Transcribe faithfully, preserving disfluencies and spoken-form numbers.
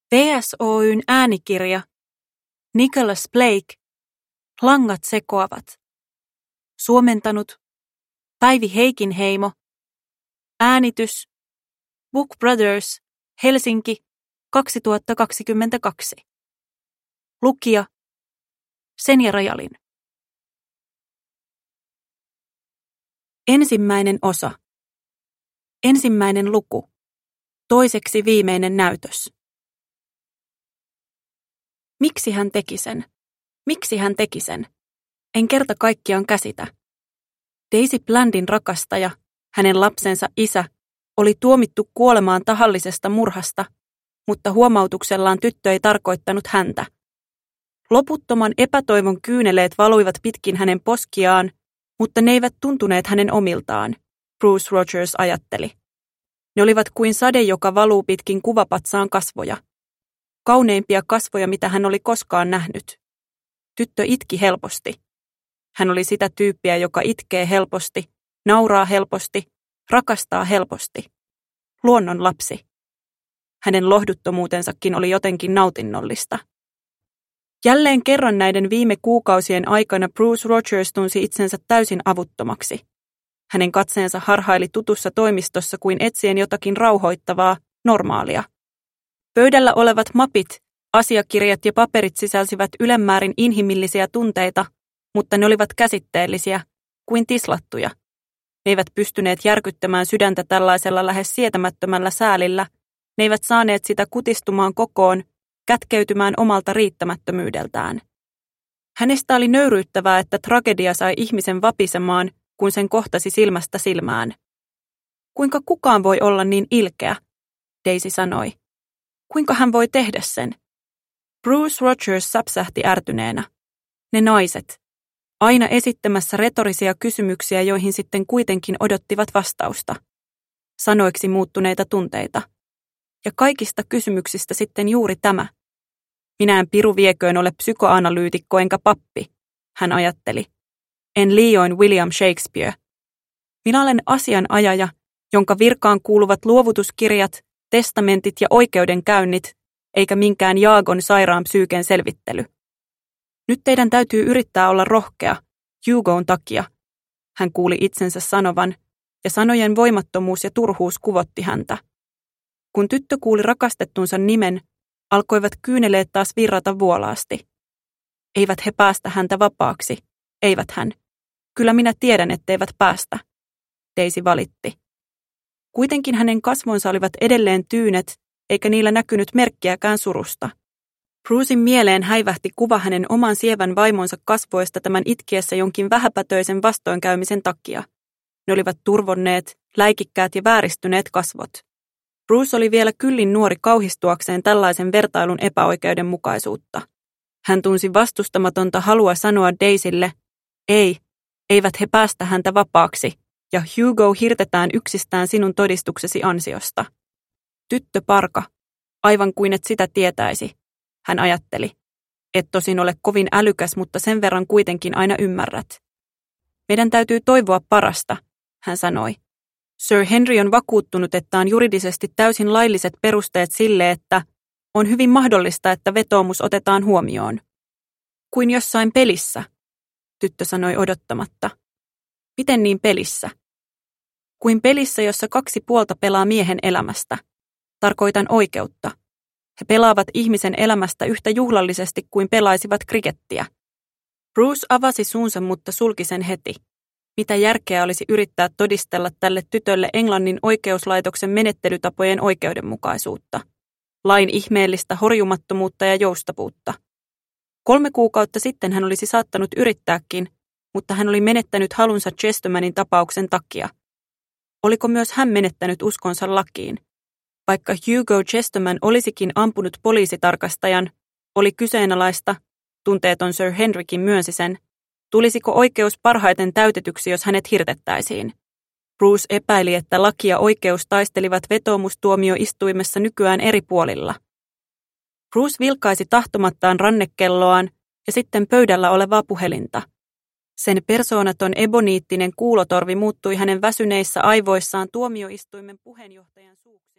V S Oy:n äänikirja Nicholas Blake, Langat sekoavat. Suomentanut Päivi Heikinheimo. Äänitys Book Brothers, Helsinki, kaksituhattakaksikymmentäkaksi. Lukija Senja Rajalin. Ensimmäinen osa. Ensimmäinen luku. Toiseksi viimeinen näytös. Miksi hän teki sen? Miksi hän teki sen? En kerta kaikkiaan käsitä. Daisy Blandin rakastaja, hänen lapsensa isä, oli tuomittu kuolemaan tahallisesta murhasta, mutta huomautuksellaan tyttö ei tarkoittanut häntä. Loputtoman epätoivon kyyneleet valuivat pitkin hänen poskiaan, mutta ne eivät tuntuneet hänen omiltaan, Bruce Rogers ajatteli. Ne olivat kuin sade, joka valuu pitkin kuvapatsaan kasvoja. Kauneimpia kasvoja, mitä hän oli koskaan nähnyt. Tyttö itki helposti. Hän oli sitä tyyppiä, joka itkee helposti, nauraa helposti, rakastaa helposti. Luonnon lapsi. Hänen lohduttomuutensakin oli jotenkin nautinnollista. Jälleen kerran näiden viime kuukausien aikana Bruce Rogers tunsi itsensä täysin avuttomaksi. Hänen katseensa harhaili tutussa toimistossa kuin etsien jotakin rauhoittavaa, normaalia. Pöydällä olevat mapit, asiakirjat ja paperit sisälsivät ylemmäärin inhimillisiä tunteita, mutta ne olivat käsitteellisiä, kuin tislattuja. Ne eivät pystyneet järkyttämään sydäntä tällaisella lähes sietämättömällä säälillä, ne eivät saaneet sitä kutistumaan kokoon, kätkeytymään omalta riittämättömyydeltään. Hänestä oli nöyryyttävää, että tragedia sai ihmisen vapisemaan, kun sen kohtasi silmästä silmään. Kuinka kukaan voi olla niin ilkeä, Daisy sanoi. Kuinka hän voi tehdä sen? Bruce Rogers säpsähti ärtyneenä. Ne naiset. Aina esittämässä retorisia kysymyksiä, joihin sitten kuitenkin odottivat vastausta. Sanoiksi muuttuneita tunteita. Ja kaikista kysymyksistä sitten juuri tämä. Minä en piru vieköön ole psykoanalyytikko enkä pappi, hän ajatteli. En liioin William Shakespeare. Minä olen asianajaja, jonka virkaan kuuluvat luovutuskirjat, testamentit ja oikeudenkäynnit, eikä minkään Jaagon sairaan psyyken selvittely. Nyt teidän täytyy yrittää olla rohkea, Hugon takia, hän kuuli itsensä sanovan, ja sanojen voimattomuus ja turhuus kuvotti häntä. Kun tyttö kuuli rakastettunsa nimen, alkoivat kyyneleet taas virrata vuolaasti. Eivät he päästä häntä vapaaksi, eivät hän. Kyllä minä tiedän, etteivät päästä, Daisy valitti. Kuitenkin hänen kasvonsa olivat edelleen tyynet, eikä niillä näkynyt merkkiäkään surusta. Brucein mieleen häivähti kuva hänen oman sievän vaimonsa kasvoista tämän itkiessä jonkin vähäpätöisen vastoinkäymisen takia. Ne olivat turvonneet, läikikkäät ja vääristyneet kasvot. Bruce oli vielä kyllin nuori kauhistuakseen tällaisen vertailun epäoikeudenmukaisuutta. Hän tunsi vastustamatonta halua sanoa Daisylle, ei, eivät he päästä häntä vapaaksi, ja Hugo hirtetään yksistään sinun todistuksesi ansiosta. Tyttö parka, aivan kuin et sitä tietäisi, hän ajatteli. Et tosin ole kovin älykäs, mutta sen verran kuitenkin aina ymmärrät. Meidän täytyy toivoa parasta, hän sanoi. Sir Henry on vakuuttunut, että on juridisesti täysin lailliset perusteet sille, että on hyvin mahdollista, että vetoomus otetaan huomioon. Kuin jossain pelissä, tyttö sanoi odottamatta. Miten niin pelissä? Kuin pelissä, jossa kaksi puolta pelaa miehen elämästä. Tarkoitan oikeutta. He pelaavat ihmisen elämästä yhtä juhlallisesti kuin pelaisivat krikettiä. Bruce avasi suunsa, mutta sulki sen heti. Mitä järkeä olisi yrittää todistella tälle tytölle Englannin oikeuslaitoksen menettelytapojen oikeudenmukaisuutta, lain ihmeellistä horjumattomuutta ja joustavuutta. Kolme kuukautta sitten hän olisi saattanut yrittääkin, mutta hän oli menettänyt halunsa Chestermanin tapauksen takia. Oliko myös hän menettänyt uskonsa lakiin? Vaikka Hugo Chesterman olisikin ampunut poliisitarkastajan, oli kyseenalaista, tunteeton Sir Henrykin myönsi sen, tulisiko oikeus parhaiten täytetyksi, jos hänet hirtettäisiin. Bruce epäili, että laki ja oikeus taistelivat vetoomustuomioistuimessa nykyään eri puolilla. Bruce vilkaisi tahtomattaan rannekelloaan ja sitten pöydällä olevaa puhelinta. Sen persoonaton eboniittinen kuulotorvi muuttui hänen väsyneissä aivoissaan tuomioistuimen puheenjohtajan suuksi.